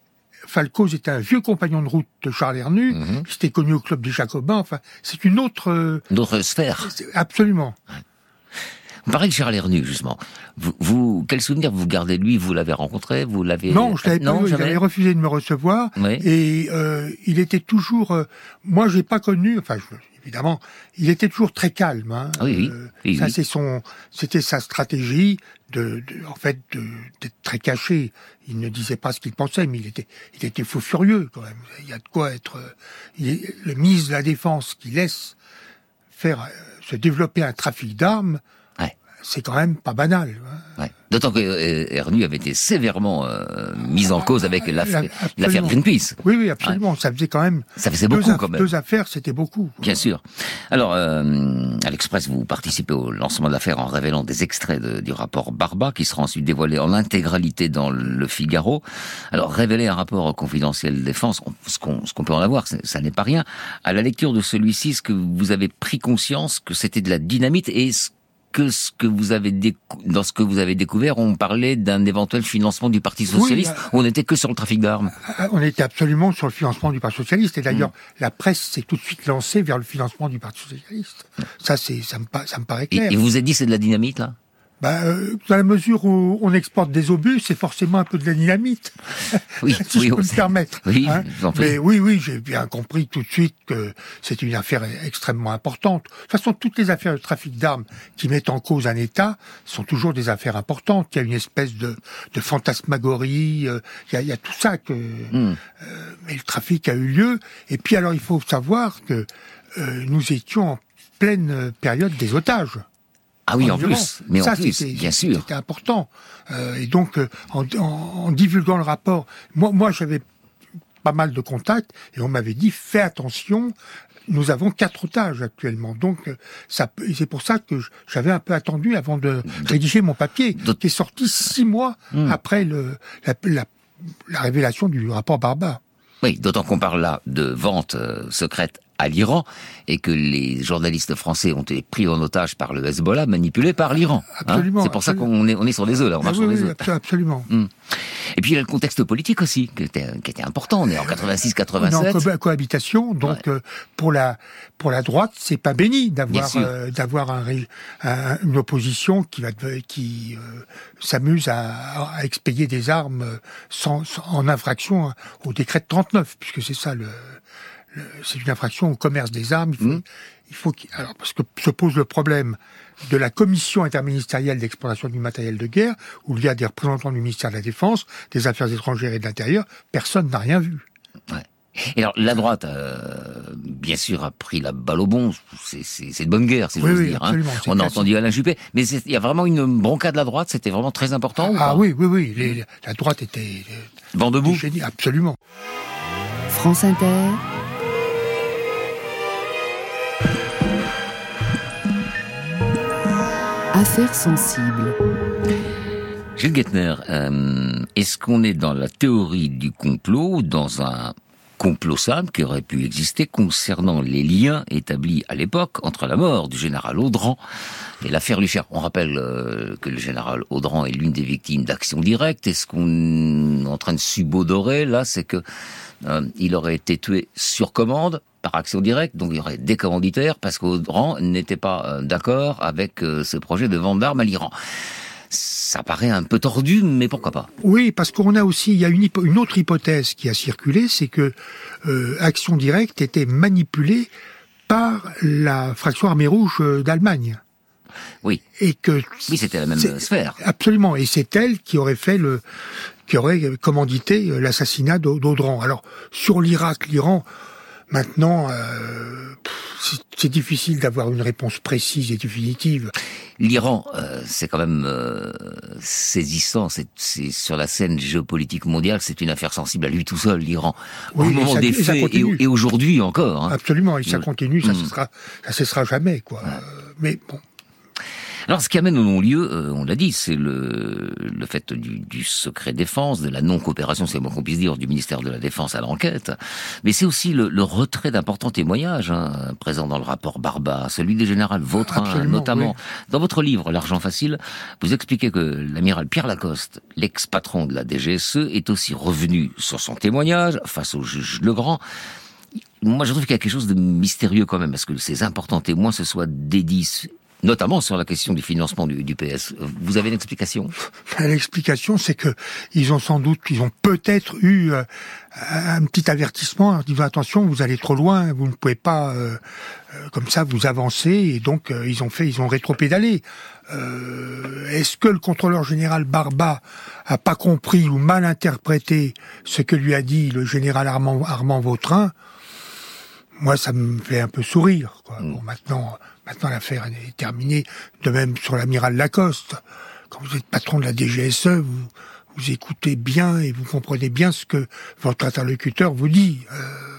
Falcoz était un vieux compagnon de route de Charles Ernu, mmh. qui s'était connu au Club des Jacobins. Enfin, c'est une autre... Euh, une autre sphère. Absolument. Ouais. Vous parlez de Charles Ernu, justement. Vous, vous, quel souvenir vous gardez de lui? Vous l'avez rencontré? Vous l'avez... Non, je l'avais pas vu. Il avait refusé de me recevoir. Oui. Et euh, il était toujours... Euh, moi, j'ai pas connu... Enfin, je, évidemment, il était toujours très calme. Hein. Oui, oui. Euh, oui ça, oui. c'est son... C'était sa stratégie de, de en fait, de, d'être très caché. Il ne disait pas ce qu'il pensait, mais il était, il était fou furieux, quand même. Il y a de quoi être... Il est, le ministre de la Défense qui laisse faire euh, se développer un trafic d'armes... C'est quand même pas banal. Hein. Ouais. D'autant que euh, Ernu avait été sévèrement euh, mis en cause avec l'affaire, l'affaire Greenpeace. Oui, oui, absolument. Ouais. Ça faisait quand même... Ça faisait beaucoup, deux, quand même. Deux affaires, c'était beaucoup. Quoi. Bien sûr. Alors, euh, à l'Express, vous participez au lancement de l'affaire en révélant des extraits de, du rapport Barba, qui sera ensuite dévoilé en intégralité dans Le Figaro. Alors, révéler un rapport confidentiel de défense, on, ce, qu'on, ce qu'on peut en avoir, ça n'est pas rien. À la lecture de celui-ci, est-ce que vous avez pris conscience que c'était de la dynamite et ce que ce que vous avez décou- dans ce que vous avez découvert, on parlait d'un éventuel financement du Parti socialiste. Oui, euh, on n'était que sur le trafic d'armes. On était absolument sur le financement du Parti socialiste. Et d'ailleurs, mmh. la presse s'est tout de suite lancée vers le financement du Parti socialiste. Mmh. Ça, c'est, ça me, ça me paraît clair. Et, et vous avez dit c'est de la dynamite, là? Bah, euh, dans la mesure où on exporte des obus, c'est forcément un peu de la dynamite. Oui, si oui, je peux me permettre. Oui, hein. Mais oui, oui, j'ai bien compris tout de suite que c'était une affaire extrêmement importante. De toute façon, toutes les affaires de trafic d'armes qui mettent en cause un État sont toujours des affaires importantes. Il y a une espèce de, de fantasmagorie. Euh, il, y a, il y a tout ça que. Mm. Euh, mais le trafic a eu lieu. Et puis alors, il faut savoir que euh, nous étions en pleine période des otages. Ah oui, en, en plus, mais ça, en plus, c'était, bien sûr. C'était important. Euh, et donc, euh, en, en, en divulguant le rapport, moi, moi, j'avais pas mal de contacts et on m'avait dit, fais attention, nous avons quatre otages actuellement. Donc, ça, c'est pour ça que j'avais un peu attendu avant de rédiger mon papier, qui est sorti six mois mmh. après le, la, la, la révélation du rapport Barba. Oui, d'autant qu'on parle là de vente euh, secrète à l'Iran et que les journalistes français ont été pris en otage par le Hezbollah, manipulés par l'Iran. Absolument. Hein, c'est pour absolument. ça qu'on est, on est sur des œufs là, on marche ah, oui, sur des oui, œufs. Absolument. Hum. Et puis il y a le contexte politique aussi qui était, qui était important. On est en quatre-vingt-six quatre-vingt-sept. On est en co- cohabitation, donc ouais. euh, pour la pour la droite, c'est pas béni d'avoir euh, d'avoir un, un, une opposition qui va qui euh, s'amuse à, à expédier des armes sans, sans en infraction au décret de trente-neuf, puisque c'est ça le. Le, c'est une infraction au commerce des armes. Il faut, mmh. il faut qu'il, alors parce que se pose le problème de la commission interministérielle d'exploitation du matériel de guerre, où il y a des représentants du ministère de la Défense, des Affaires étrangères et de l'Intérieur. Personne n'a rien vu. Ouais. Et alors la droite, euh, bien sûr, a pris la balle au bond. C'est, c'est, c'est de bonne guerre, si oui, j'ose oui, dire. Hein. On a entendu Alain Juppé, mais il y a vraiment une bronca de la droite. C'était vraiment très important. Ah, ou pas ah oui, oui, oui. Les, les, la droite était vent debout. Génie, absolument. France Inter. Affaires sensibles. Gilles Guettner, euh, est-ce qu'on est dans la théorie du complot ou dans un complot simple qui aurait pu exister concernant les liens établis à l'époque entre la mort du général Audran et l'affaire Luchère? On rappelle euh, que le général Audran est l'une des victimes d'Action Directe. Est-ce qu'on est en train de subodorer là, c'est que euh, il aurait été tué sur commande par Action Directe, donc il y aurait des commanditaires parce qu'Audran n'était pas euh, d'accord avec euh, ce projet de vente d'armes à l'Iran. Ça paraît un peu tordu, mais pourquoi pas? Oui, parce qu'on a aussi, il y a une, hypo, une autre hypothèse qui a circulé, c'est que euh, Action Directe était manipulée par la fraction armée rouge d'Allemagne. Oui. Et que oui, c'était la même sphère. Absolument, et c'est elle qui aurait fait le, qui aurait commandité l'assassinat d'Audran. Alors sur l'Irak, l'Iran, maintenant, euh, c'est difficile d'avoir une réponse précise et définitive. L'Iran, euh, c'est quand même euh, saisissant. C'est, c'est sur la scène géopolitique mondiale, c'est une affaire sensible à lui tout seul, l'Iran. Oui, au moment ça, des faits et, et aujourd'hui encore. Hein. Absolument, et ça continue, ça ne cessera, ça cessera jamais, quoi. Ouais. Mais bon. Alors, ce qui amène au non-lieu, euh, on l'a dit, c'est le, le fait du, du secret défense, de la non-coopération, c'est le moins qu'on puisse dire, du ministère de la Défense à l'enquête. Mais c'est aussi le, le retrait d'importants témoignages, hein, présents dans le rapport Barba, celui des générales Vautrin, Absolument, notamment. Oui. Dans votre livre, L'argent facile, vous expliquez que l'amiral Pierre Lacoste, l'ex-patron de la D G S E, est aussi revenu sur son témoignage face au juge Legrand. Moi, je trouve qu'il y a quelque chose de mystérieux quand même, parce que ces importants témoins se soient dédits, notamment sur la question du financement du, du P S. Vous avez une explication? L'explication, c'est que ils ont sans doute, ils ont peut-être eu euh, un petit avertissement en disant attention, vous allez trop loin, vous ne pouvez pas euh, euh, comme ça vous avancer, et donc euh, ils ont fait, ils ont rétropédalé. Euh, est-ce que le contrôleur général Barba a pas compris ou mal interprété ce que lui a dit le général Armand, Armand Vautrin? Moi, ça me fait un peu sourire, quoi. Bon, maintenant, maintenant l'affaire est terminée. De même sur l'amiral Lacoste. Quand vous êtes patron de la D G S E, vous, vous écoutez bien et vous comprenez bien ce que votre interlocuteur vous dit. Euh,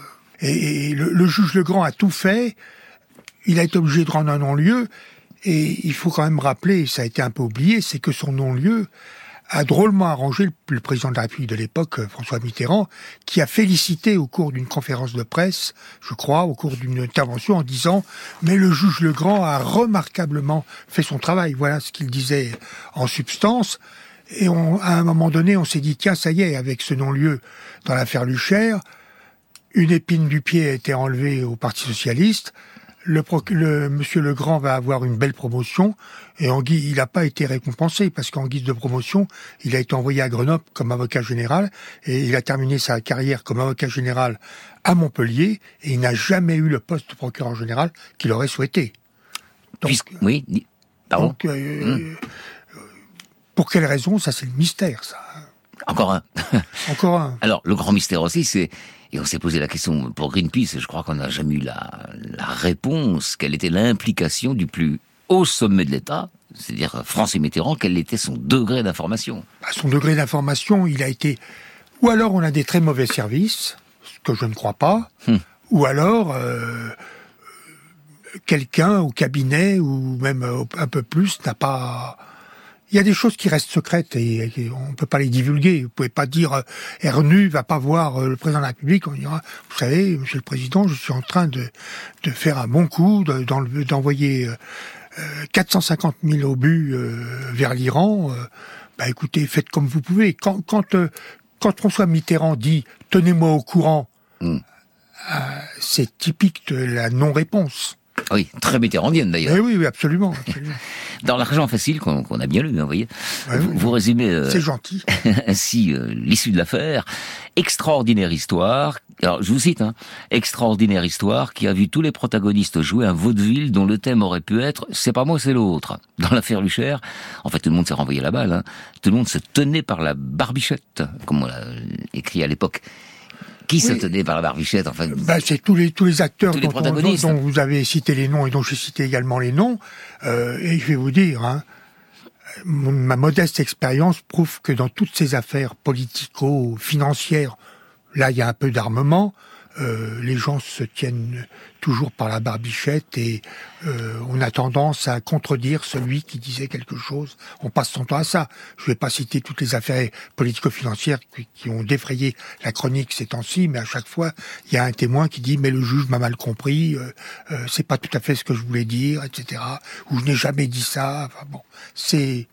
et et le, le juge Legrand a tout fait. Il a été obligé de rendre un non-lieu. Et il faut quand même rappeler, ça a été un peu oublié, c'est que son non-lieu a drôlement arrangé le, le président de la République de l'époque, François Mitterrand, qui a félicité au cours d'une conférence de presse, je crois, au cours d'une intervention en disant « Mais le juge Legrand a remarquablement fait son travail ». Voilà ce qu'il disait en substance. Et on, à un moment donné, on s'est dit « Tiens, ça y est, avec ce non-lieu dans l'affaire Luchère, une épine du pied a été enlevée au Parti socialiste ». Le, le monsieur Legrand va avoir une belle promotion et en guise, il n'a pas été récompensé parce qu'en guise de promotion, il a été envoyé à Grenoble comme avocat général et il a terminé sa carrière comme avocat général à Montpellier et il n'a jamais eu le poste de procureur général qu'il aurait souhaité. Donc, Puisque, oui, pardon. Donc, euh, mmh. Pour quelle raison? Ça, c'est le mystère, ça. Encore un. Encore un. Alors, le grand mystère aussi, c'est... Et on s'est posé la question pour Greenpeace, et je crois qu'on n'a jamais eu la, la réponse, quelle était l'implication du plus haut sommet de l'État, c'est-à-dire François Mitterrand, quel était son degré d'information? Bah, son degré d'information, il a été... Ou alors on a des très mauvais services, ce que je ne crois pas, hum. ou alors euh, quelqu'un au cabinet, ou même un peu plus, n'a pas... Il y a des choses qui restent secrètes et, et on ne peut pas les divulguer. Vous pouvez pas dire euh, Ernu va pas voir euh, le président de la République. On dira, vous savez, Monsieur le Président, je suis en train de, de faire un bon coup, de, d'envoyer euh, quatre cent cinquante mille obus euh, vers l'Iran. Euh, bah écoutez, faites comme vous pouvez. Quand, quand, euh, quand François Mitterrand dit tenez-moi au courant, mmh. euh, c'est typique de la non-réponse. Oui, très mitterrandienne d'ailleurs. Eh oui, oui, absolument. absolument. Dans L'argent facile, qu'on, qu'on a bien lu, hein, vous voyez, ouais, vous, oui, vous résumez euh, c'est gentil. ainsi euh, l'issue de l'affaire. Extraordinaire histoire, alors je vous cite, hein, extraordinaire histoire qui a vu tous les protagonistes jouer un vaudeville dont le thème aurait pu être « c'est pas moi, c'est l'autre ». Dans l'affaire Luchère, en fait tout le monde s'est renvoyé la balle, hein, tout le monde se tenait par la barbichette, comme on l'a écrit à l'époque. Qui oui. se tenait par la barbichette, enfin. Bah, c'est tous les tous les acteurs tous les dont, on, dont, dont vous avez cité les noms et dont j'ai cité également les noms. Euh, et je vais vous dire, hein, mon, ma modeste expérience prouve que dans toutes ces affaires politico-financières, là il y a un peu d'armement. euh, les gens se tiennent toujours par la barbichette et euh, on a tendance à contredire celui qui disait quelque chose. On passe son temps à ça. Je ne vais pas citer toutes les affaires politico-financières qui, qui ont défrayé la chronique ces temps-ci, mais à chaque fois, il y a un témoin qui dit « mais le juge m'a mal compris, euh, euh, c'est pas tout à fait ce que je voulais dire, et cetera » ou « je n'ai jamais dit ça ». Enfin bon, c'est...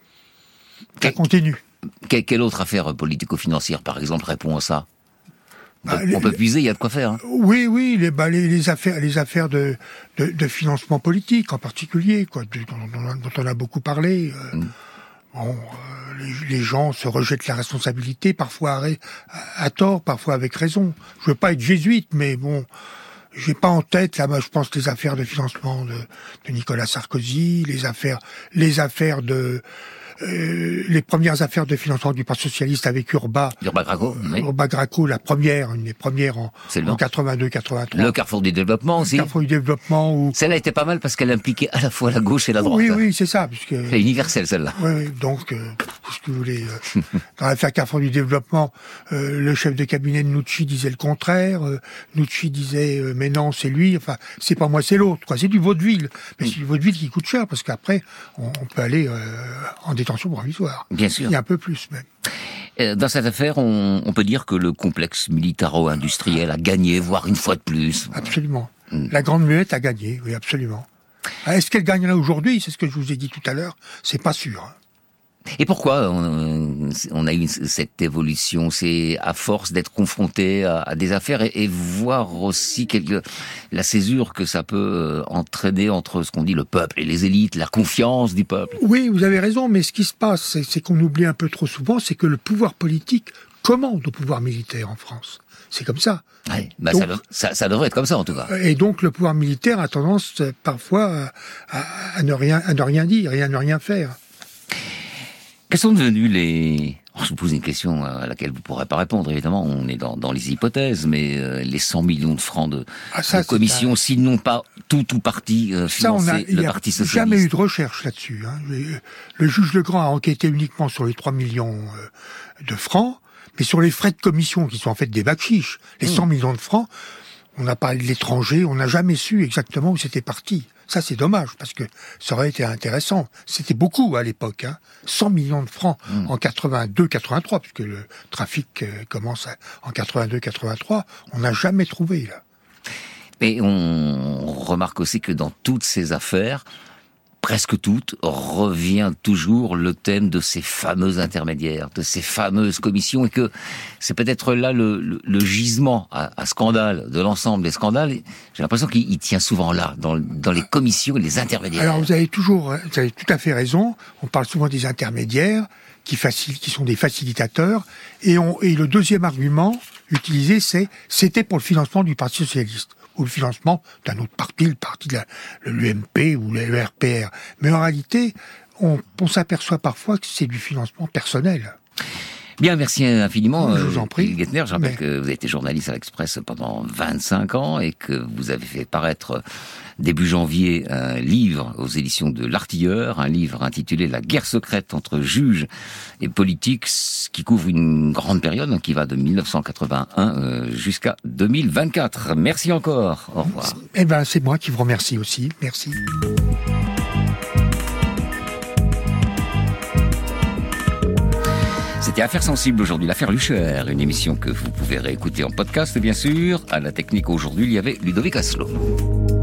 ça continue. Quelle, quelle autre affaire politico-financière, par exemple, répond à ça ? On, bah, peut, on peut puiser, il y a de quoi faire. Hein. Oui, oui, les, bah, les, les affaires, les affaires de, de, de financement politique en particulier, quoi, de, dont, dont on a beaucoup parlé. Euh, mm. Bon, euh, les, les gens se rejettent la responsabilité, parfois à, à tort, parfois avec raison. Je veux pas être jésuite, mais bon, j'ai pas en tête là, moi, je pense les affaires de financement de, de Nicolas Sarkozy, les affaires, les affaires de Euh, les premières affaires de financement du Parti socialiste avec Urba. Urba Graco, euh, oui. Urba Graco, la première, une des premières en, en quatre-vingt-deux quatre-vingt-trois. Le Carrefour du développement aussi. Le Carrefour du développement où... Celle-là était pas mal parce qu'elle impliquait à la fois la gauche et la droite. Oui, oui, c'est ça. Puisque... C'est universel, celle-là. Oui, oui, donc, euh, qu'est-ce que vous voulez euh, dans l'affaire Carrefour du développement, euh, le chef de cabinet de Nucci disait le contraire. Euh, Nucci disait, euh, mais non, c'est lui. Enfin, c'est pas moi, c'est l'autre. Quoi. C'est du vaudeville. Mais c'est du vaudeville qui coûte cher parce qu'après, on, on peut aller euh, en détention provisoire. Bien sûr. Il y a un peu plus même. Dans cette affaire, on, on peut dire que le complexe militaro-industriel a gagné, voire une fois de plus. Absolument. Mm. La Grande Muette a gagné, oui, absolument. Est-ce qu'elle gagnerait aujourd'hui ? C'est ce que je vous ai dit tout à l'heure. C'est pas sûr. Hein. Et pourquoi on, on a eu cette évolution ? C'est à force d'être confronté à, à des affaires et, et voir aussi quelque, la césure que ça peut entraîner entre ce qu'on dit le peuple et les élites, la confiance du peuple. Oui, vous avez raison, mais ce qui se passe, c'est, c'est qu'on oublie un peu trop souvent, c'est que le pouvoir politique commande au pouvoir militaire en France. C'est comme ça. Ouais, bah donc, ça, ça, ça devrait être comme ça en tout cas. Et donc le pouvoir militaire a tendance parfois à, à, à, ne, rien, à ne rien dire et à ne rien faire. Quels sont devenus les... Je vous pose une question à laquelle vous ne pourrez pas répondre, évidemment, on est dans, dans les hypothèses, mais euh, les cent millions de francs de, ah, ça, de commission, un... s'ils n'ont pas tout ou partie euh, financé ça, on a, le Parti socialiste. Il n'y a jamais eu de recherche là-dessus. Hein. Le juge Legrand a enquêté uniquement sur les trois millions de francs, mais sur les frais de commission, qui sont en fait des bakchiches, les mmh. cent millions de francs, on n'a pas de l'étranger, on n'a jamais su exactement où c'était parti. Ça, c'est dommage, parce que ça aurait été intéressant. C'était beaucoup à l'époque, hein. cent millions de francs mmh. en quatre-vingt-deux quatre-vingt-trois, puisque le trafic euh, commence à, en quatre-vingt-deux quatre-vingt-trois. On n'a jamais trouvé, là. Mais on remarque aussi que dans toutes ces affaires, presque toutes, revient toujours le thème de ces fameux intermédiaires, de ces fameuses commissions, et que c'est peut-être là le, le, le gisement à, à scandale de l'ensemble des scandales. J'ai l'impression qu'il tient souvent là, dans, dans les commissions et les intermédiaires. Alors vous avez toujours, vous avez tout à fait raison, on parle souvent des intermédiaires, qui, facil, qui sont des facilitateurs, et, on, et le deuxième argument utilisé, c'est « c'était pour le financement du Parti socialiste ». Ou le financement d'un autre parti, le parti de l'U M P ou le R P R. Mais en réalité, on, on s'aperçoit parfois que c'est du financement personnel. Bien, merci infiniment. Je vous en prie. Guettner, je rappelle mais... que vous avez été journaliste à l'Express pendant vingt-cinq ans et que vous avez fait paraître début janvier un livre aux éditions de l'Artilleur, un livre intitulé « La guerre secrète entre juges et politiques » qui couvre une grande période qui va de mille neuf cent quatre-vingt-un jusqu'à deux mille vingt-quatre. Merci encore. Au revoir. Eh ben, c'est moi qui vous remercie aussi. Merci. C'était Affaires sensibles aujourd'hui, l'affaire Lucher, une émission que vous pouvez réécouter en podcast, bien sûr. À la technique aujourd'hui, il y avait Ludovic Asselot.